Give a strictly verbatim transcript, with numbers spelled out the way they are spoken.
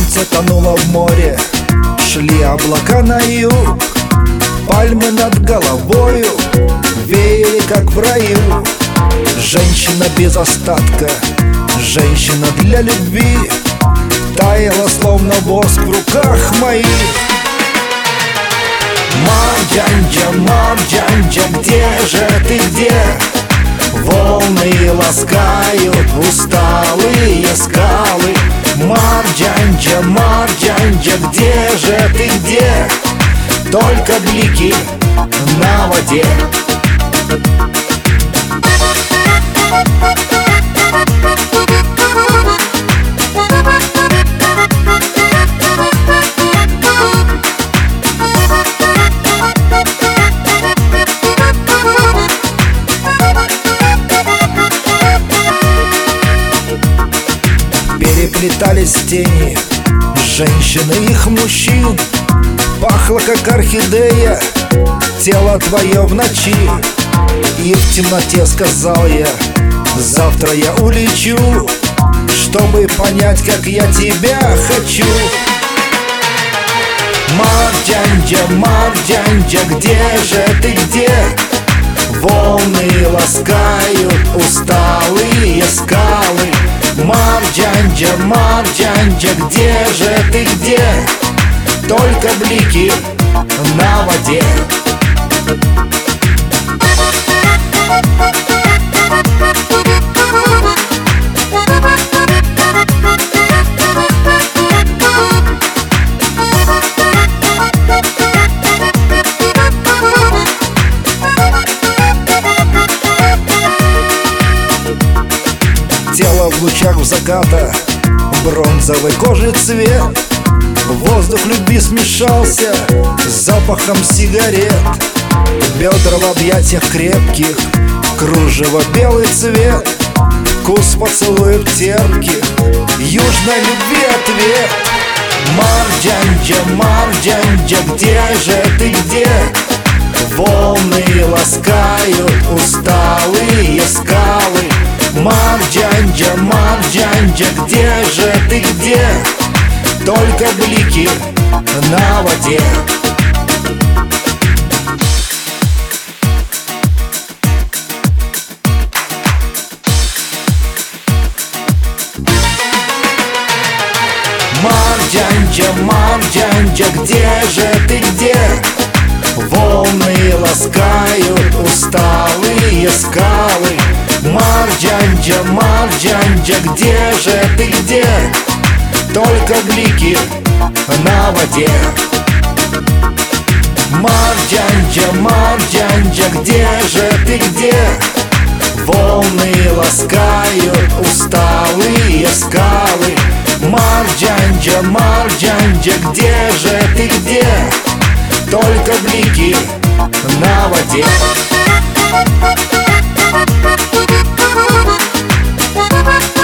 Солнце тонуло в море, шли облака на юг. Пальмы над головою веяли, как в раю. Женщина без остатка, женщина для любви, таяла, словно воск в руках моих. Марджанджа, Марджанджа, где же ты, где? Волны ласкают усталые скалы. Марджанджа, Марджанджа, где же ты, где? Только блики на воде. Переплетались тени женщин и их мужчин. Пахло, как орхидея, тело твое в ночи. И в темноте сказал я: завтра я улечу, чтобы понять, как я тебя хочу. Марджанджа, Марджанджа, где же ты, где? Волны ласкают усталые скалы. Марджанджа, Марджанджа, где же ты, где? Только блики на воде. Тело в лучах заката, бронзовой кожи цвет. Воздух любви смешался с запахом сигарет. Бедра в объятиях крепких, кружево белый цвет. Вкус поцелуев терпких, южной любви ответ. Марджанджа, Марджанджа, где же ты, где? Волны ласкают усталые скалы. Марджанджа, Марджанджа, где же ты, где? Только блики на воде. Марджанджа, Марджанджа, где же ты, где? Волны ласкают усталые скалы. Марджанджа, Марджанджа, где же ты, где? Только блики на воде. Марджанджа, Марджанджа, где же ты, где? Волны ласкают усталые скалы. Марджанджа, Марджанджа, где же ты, где? Только блики на воде. We'll be right back.